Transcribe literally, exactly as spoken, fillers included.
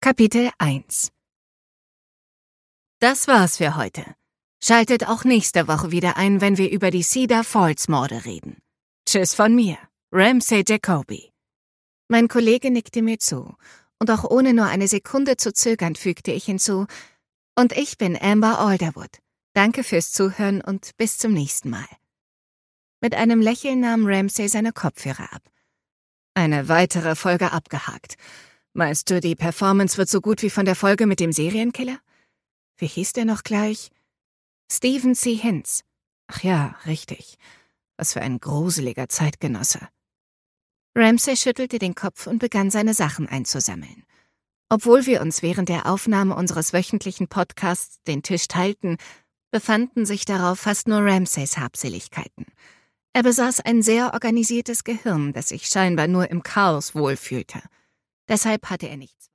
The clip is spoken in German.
Kapitel eins. Das war's für heute. Schaltet auch nächste Woche wieder ein, wenn wir über die Cedar Falls Morde reden. Tschüss von mir, Ramsay Jacoby. Mein Kollege nickte mir zu, und auch ohne nur eine Sekunde zu zögern fügte ich hinzu, und ich bin Amber Alderwood. Danke fürs Zuhören und bis zum nächsten Mal. Mit einem Lächeln nahm Ramsay seine Kopfhörer ab. Eine weitere Folge abgehakt. Meinst du, die Performance wird so gut wie von der Folge mit dem Serienkiller? Wie hieß der noch gleich? Stephen C. Hintz. Ach ja, richtig. Was für ein gruseliger Zeitgenosse. Ramsay schüttelte den Kopf und begann seine Sachen einzusammeln. Obwohl wir uns während der Aufnahme unseres wöchentlichen Podcasts den Tisch teilten, befanden sich darauf fast nur Ramsays Habseligkeiten. Er besaß ein sehr organisiertes Gehirn, das sich scheinbar nur im Chaos wohlfühlte. Deshalb hatte er nichts